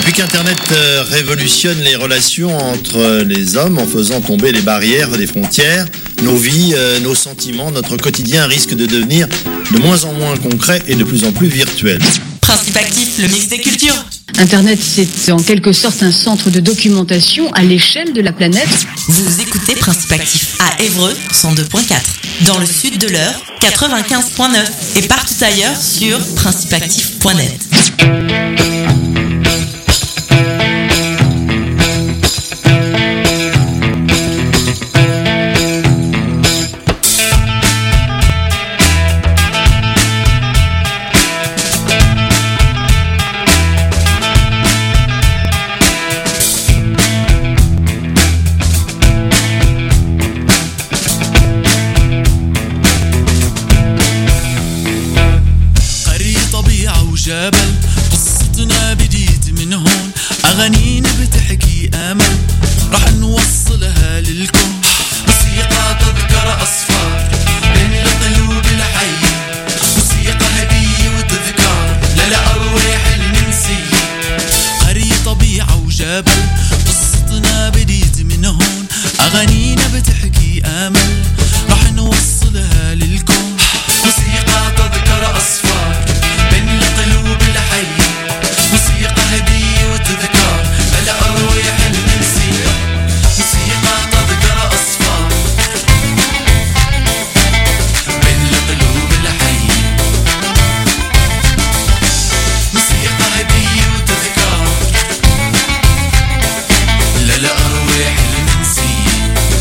Depuis qu'Internet révolutionne les relations entre les hommes en faisant tomber les barrières des frontières, nos vies, nos sentiments, notre quotidien risque de devenir de moins en moins concret et de plus en plus virtuel. Principe actif, le mix des cultures. Internet, c'est en quelque sorte un centre de documentation à l'échelle de la planète. Vous écoutez Principe actif à Évreux, 102.4. Dans le sud de l'Eure, 95.9. Et partout ailleurs sur principeactif.net. جبل قصتنا بديت من هون أغانينا بتحكي أمل رح نوصلها للكون موسيقى تذكر أصفار بين القلوب الحي موسيقى هدية وتذكار للأرواح المنسية قرية طبيعة وجبل قصتنا بديت من هون أغانينا بتحكي أمل رح نوصلها للكون موسيقى تذكر أصفار بين القلوب الحي موسيقى هدية وتذكار للأرواح المنسية موسيقى تذكر أصفار بين القلوب الحي موسيقى هدية وتذكار للأرواح المنسية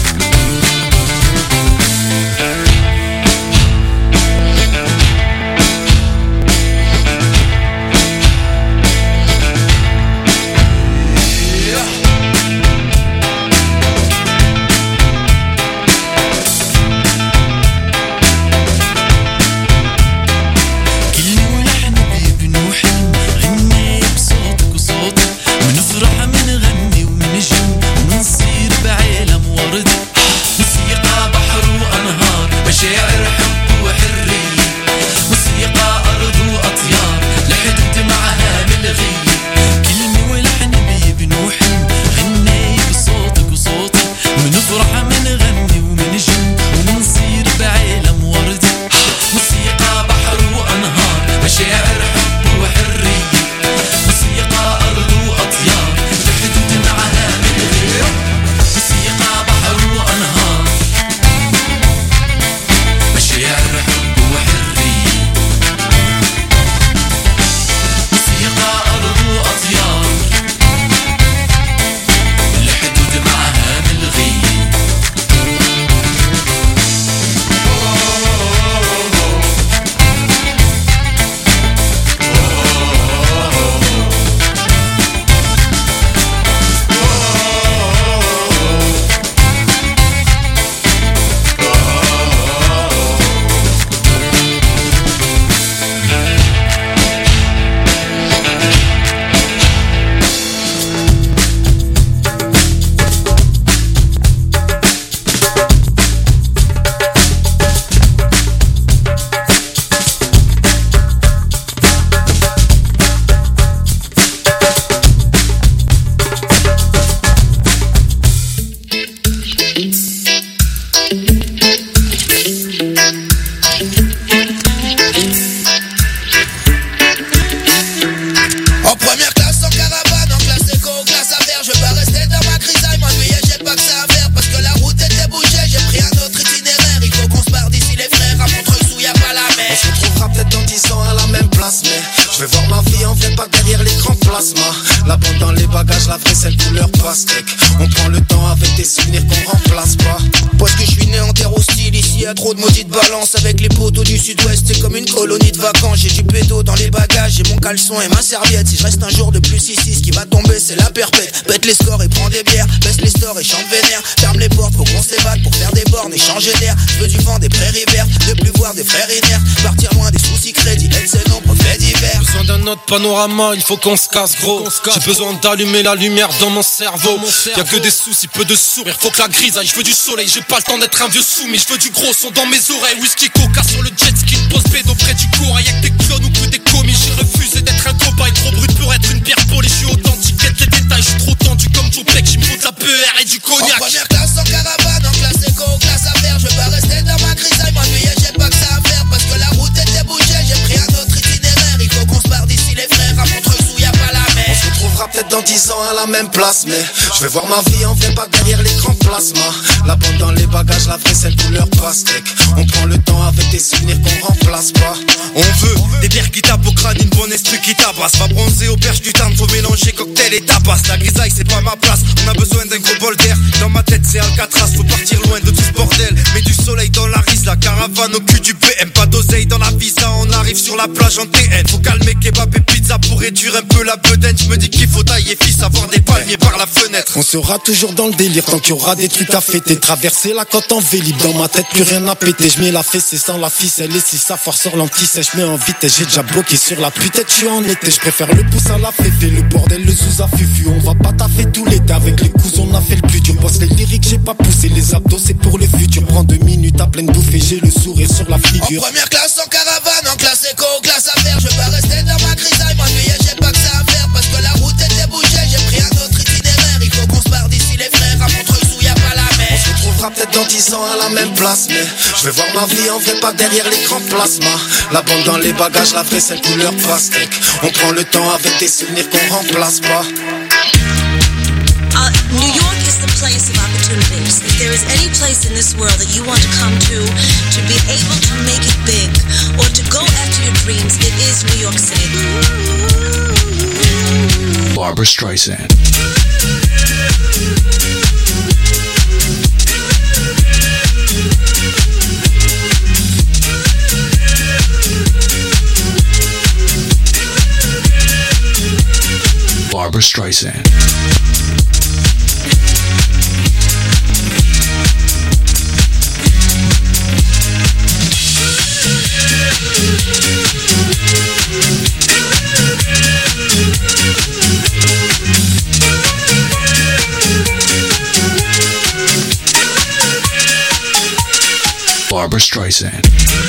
Trop de maudites balances avec les poteaux du sud-ouest. C'est comme une colonie de vacances. J'ai du pédo dans les bagages, j'ai mon caleçon et ma serviette. Si je reste un jour de plus ici, ce qui va tomber c'est la perpète. Pète les scores et prends des bières, baisse les stores et chante vénère. Ferme les portes, faut qu'on s'évade pour faire des bornes et changer d'air. Je veux du vent, des prairies vertes, de plus voir des frères inertes. Partir loin des soucis crédits, être c'est non, fait divers. Besoin d'un autre panorama, il faut qu'on se casse gros. J'ai besoin d'allumer la lumière dans mon cerveau. Y'a que des soucis, peu de sourire, faut que la grisaille. Je veux du soleil, j'ai pas le temps d'être un vieux soumis. Je veux du gros son dans mes oreilles. Whisky coca sur le jet ski, pose bédo près du cours. Y'a que des clones ou que des commis. J'ai refusé d'être un cobaye, trop brut pour être une pierre polie. Je suis authentique dans 10 ans à la même place. Mais je vais voir ma vie en vrai, pas derrière l'écran plasma. La bande dans les bagages, la vraie c'est couleur pastèque. On prend le temps avec des souvenirs qu'on remplace pas. On veut des bières qui tapent au crâne, une bonne esprit qui tabasse. Pas bronzé au perche du temps, faut mélanger cocktail et tapas. La grisaille c'est pas ma place, on a besoin d'un gros bol d'air. Dans ma tête c'est Alcatraz, faut partir loin de tout ce bordel. Mets du soleil dans la rise, la caravane au cul du BM. Pas d'oseille dans la visa, on arrive sur la plage en TN. Faut calmer kebab et pizza pour réduire un peu la bedaine. Je me dis qu'il faut tailler fils, avoir des palmiers par la fenêtre. On sera toujours dans le délire tant qu'il y aura des trucs à fêter. Traverser la côte en vélib, dans ma tête plus rien à péter. Je mets la fessée sans la ficelle et si ça force sur l'anti-sèche, je mets en vitesse. J'ai déjà bloqué sur la pute, je suis en été. Je préfère le pouce à la féfé, le bordel, le sous à fufu. On va pas taffer tout l'été, avec les coups on a fait le plus dur. Bosse les lyriques, j'ai pas poussé les abdos, c'est pour le futur. Prends 2 minutes à pleine bouffe et j'ai le sourire sur la figure. En première classe, en caravane, en classe éco, classe affaires. Je veux pas rester dans ma grisaille, m'ennuyer, j'ai pas que ça à faire. Parce que la route était bouchée, j'ai pris un autre itinéraire. Il faut qu'on se barre d'ici les frères, à Montreuil où y a pas la mer. On se retrouvera peut-être dans 10 ans à la même place. Mais je vais voir ma vie en vrai, pas derrière l'écran plasma. La bande dans les bagages, la vraie c'est couleur pastèque. On prend le temps avec des souvenirs qu'on remplace pas. New York is the place of opportunities. If there is any place in this world that you want to come to be able to make it big, or to go after your dreams, it is New York City. Barbra Streisand. Barbra Streisand. Barbra Streisand.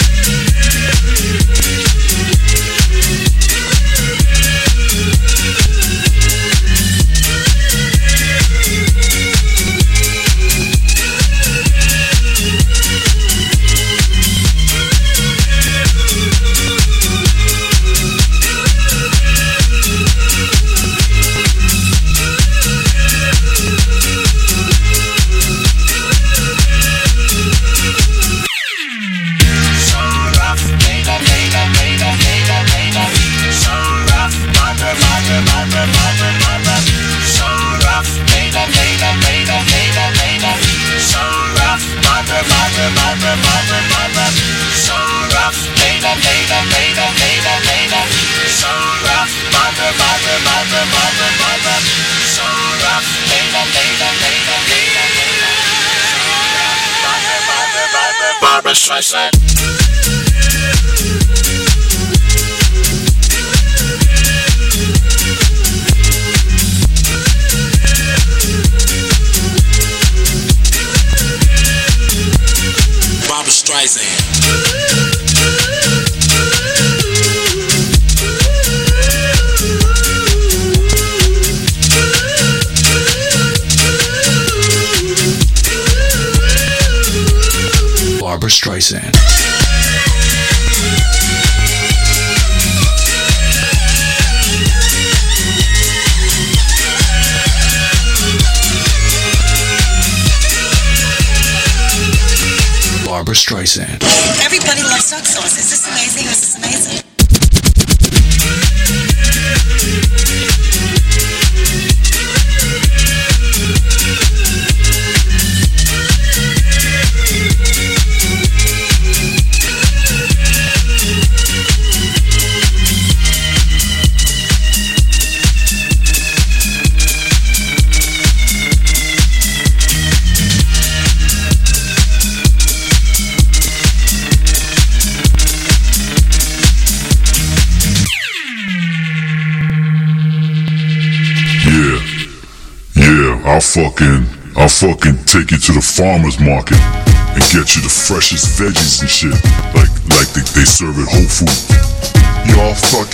Barbra Streisand. Barbra Streisand. Barbra Streisand. Barbra Streisand. Everybody loves duck sauce. Is this amazing? Is this amazing? I'll fucking take you to the farmer's market and get you the freshest veggies and shit, like they serve at Whole Foods. Y'all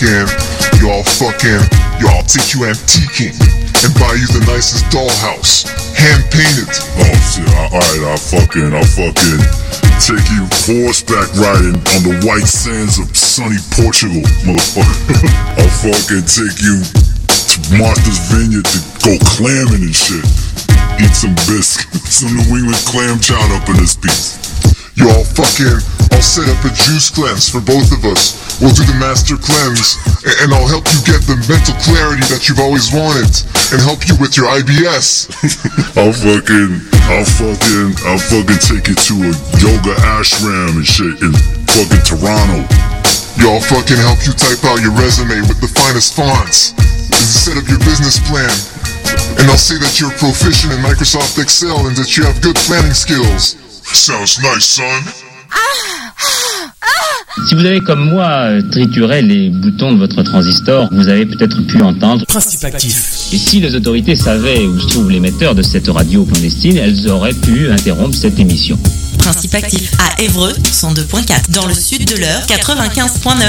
take you antiquing and buy you the nicest dollhouse, hand painted. Oh shit! Alright, I'll fucking take you horseback riding on the white sands of sunny Portugal, motherfucker. I'll fucking take you to Martha's Vineyard to go clamming and shit. Eat some biscuits, some New England clam chowder up in this piece. Yo, I'll set up a juice cleanse for both of us. We'll do the master cleanse, and I'll help you get the mental clarity that you've always wanted, and help you with your IBS. I'll fucking take you to a yoga ashram and shit in fucking Toronto. Yo, I'll fucking help you type out your resume with the finest fonts, and set up your business plan. And I'll say that you're proficient in Microsoft Excel and that you have good planning skills. Sounds nice, son. Si vous avez comme moi trituré les boutons de votre transistor, vous avez peut-être pu entendre Principe actif. Et si les autorités savaient où se trouve l'émetteur de cette radio clandestine, elles auraient pu interrompre cette émission. Principe actif à Évreux 102.4, dans le sud de l'Eure 95.9.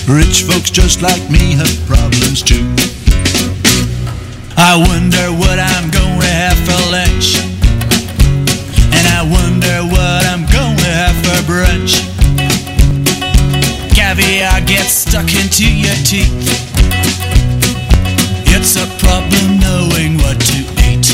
Rich folks just like me have problems too. I wonder what I'm gonna have for lunch, and I wonder what I'm gonna have for brunch. Caviar gets stuck into your teeth. It's a problem knowing what to eat.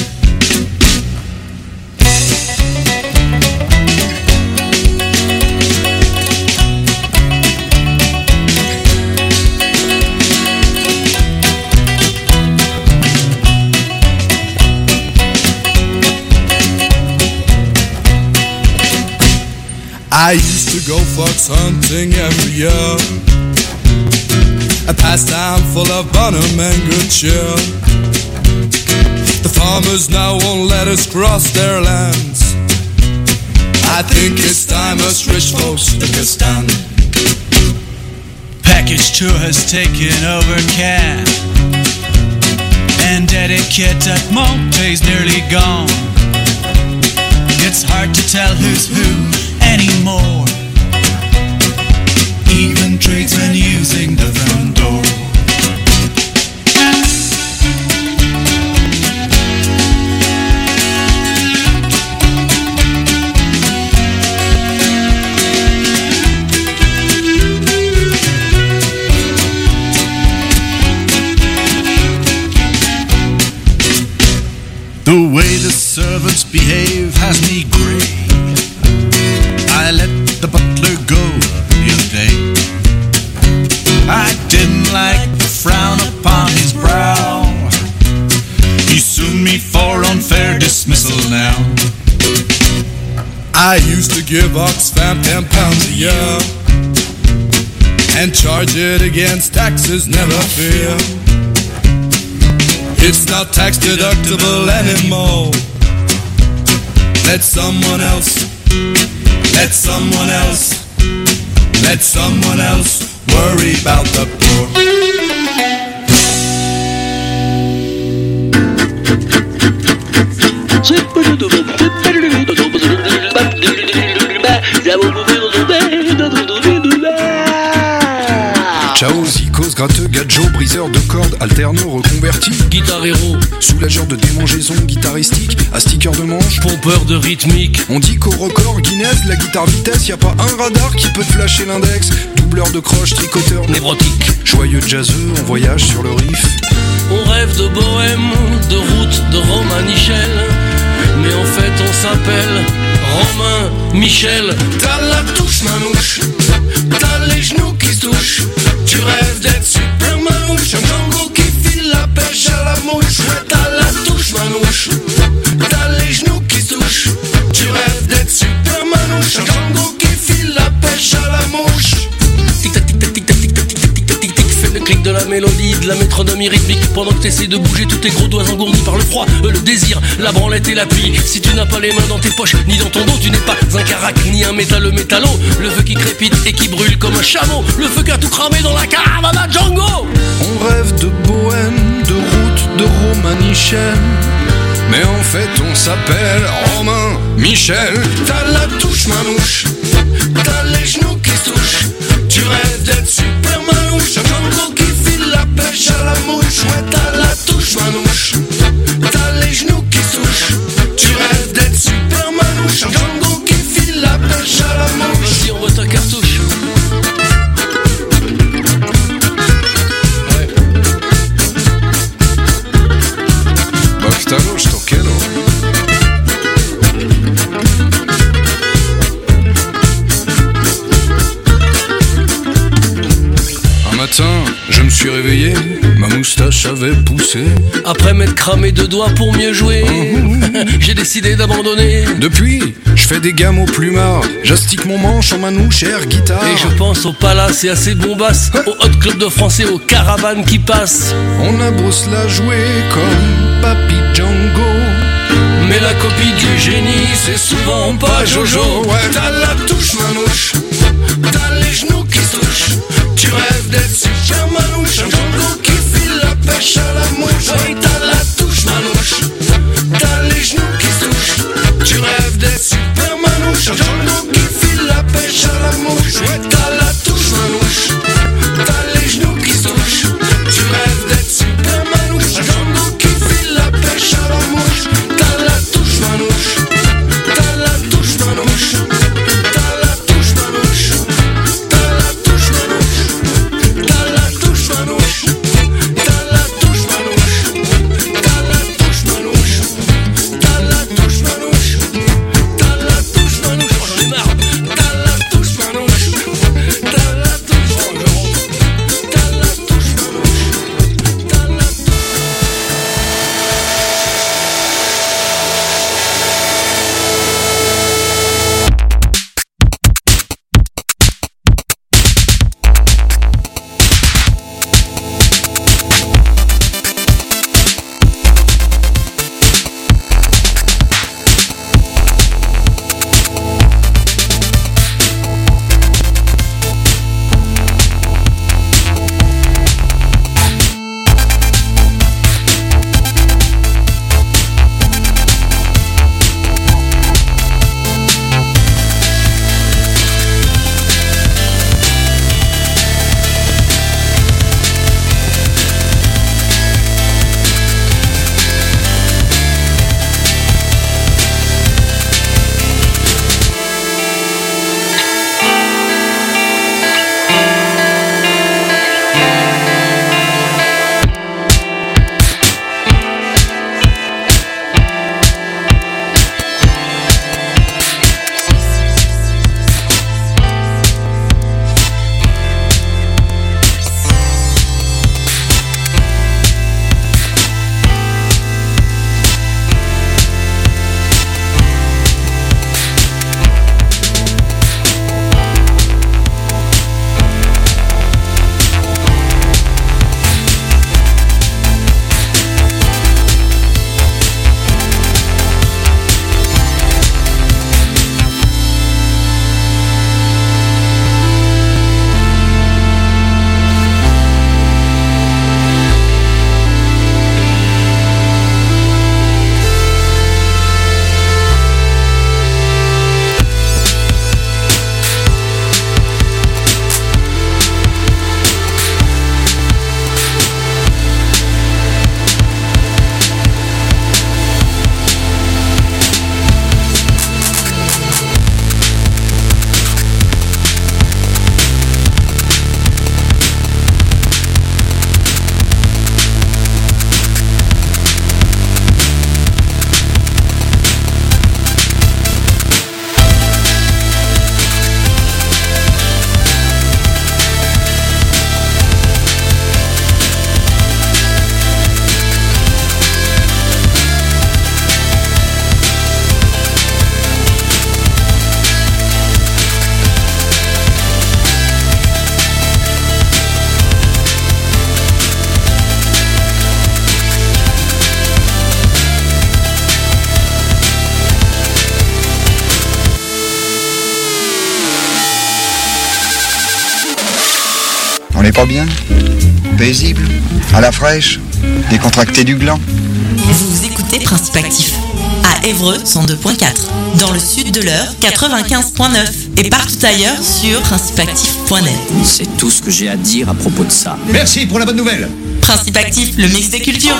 I used to go fox hunting every year, a pastime full of bonham and good cheer. The farmers now won't let us cross their lands. I think it's time us rich folks took a stand. Package tour has taken over camp, and etiquette at Monte's nearly gone. It's hard to tell who's who anymore, even tradesmen using the front door. The way the servants behave has me grey. I let the butler go the other day. I didn't like the frown upon his brow. He sued me for unfair dismissal now. I used to give Oxfam £10 a year and charge it against taxes, never fear. It's not tax deductible anymore. Let someone else worry about the poor. Ciao, Zikos, gratteux, gadjo, briseur de cordes, alterno, reconverti, guitare héros, soulageur de démangeaisons guitaristique, à sticker de manche, pompeur de rythmique. On dit qu'au record Guinness, la guitare vitesse, y a pas un radar qui peut te flasher l'index. Doubleur de croche, tricoteur névrotique, joyeux jazzeux, on voyage sur le riff. On rêve de bohème, de route, de Romanichel, mais en fait on s'appelle Romain Michel. T'as la touche manouche, t'as les genoux qui se touchent. Tu rêves d'être super manouche, un Django qui file la pêche à la mouche. Ouais, t'as la touche manouche, t'as les genoux qui se touchent. Tu rêves d'être super manouche, un Django qui file la pêche à la mouche. Tic-tac, tic-tac, tic-tac, tic-tac, tic-tac, tic-tac, tic-tac. Fais le clic de la mélodie, de la métronomie rythmique. Pendant que t'essaies de bouger tous tes gros doigts engourdis par le froid, le désir, la branlette et la pluie. Si tu n'as pas les mains dans tes poches, ni dans ton dos, tu n'es pas un carac, ni un métalleux métallo. Le feu qui crépite et qui brûle comme un chameau. Le feu qui a tout cramé dans la caravane à Django. On rêve de bohème, de route, de Romanichel, mais en fait on s'appelle Romain Michel. T'as la touche manouche, t'as les genoux qui se touchent. Tu rêves d'être super manouche, un Django qui file la pêche à la mouche. Ouais, t'as la touche manouche, t'as les genoux qui se touchent. Tu rêves d'être super manouche, un Django qui file la pêche à la mouche. Si on voit ta cartouche. Ouais. Bastano, je t'en quero. Un matin, je me suis réveillé, ma moustache avait poussé. Après m'être cramé deux doigts pour mieux jouer, j'ai décidé d'abandonner. Depuis, je fais des gammes au plumard, j'astique mon manche en manouche air guitare. Et je pense au palace et à ses bombasses, au hot club de français, aux caravanes qui passent. On a beau se la jouer comme Papy Django, mais la copie du génie, c'est souvent pas Jojo. Ouais, t'as la touche manouche, t'as les genoux qui se touchent. Tu rêves d'être super manouche, un Django qui file la pêche à la mouche. Ouais, t'as la touche manouche, t'as les genoux qui se touchent. Tu rêves d'être super manouche, un Django qui file la pêche à la mouche. Ouais, t'as la touche manouche, t'as n'est pas bien? Paisible? À la fraîche? Décontracté du gland? Vous écoutez Principe Actif à Évreux 102.4, dans le sud de l'Eure 95.9 et partout ailleurs sur principeactif.net. C'est tout ce que j'ai à dire à propos de ça. Merci pour la bonne nouvelle. Principe Actif, le mix des cultures.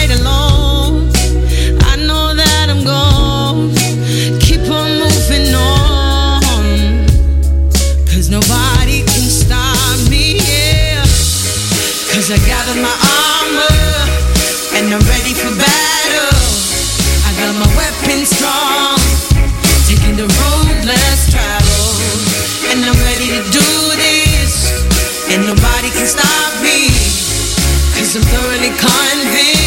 Keep on moving on. got my weapon strong, taking the road less traveled, and I'm ready to do this, and nobody can stop me, 'cause I'm thoroughly convinced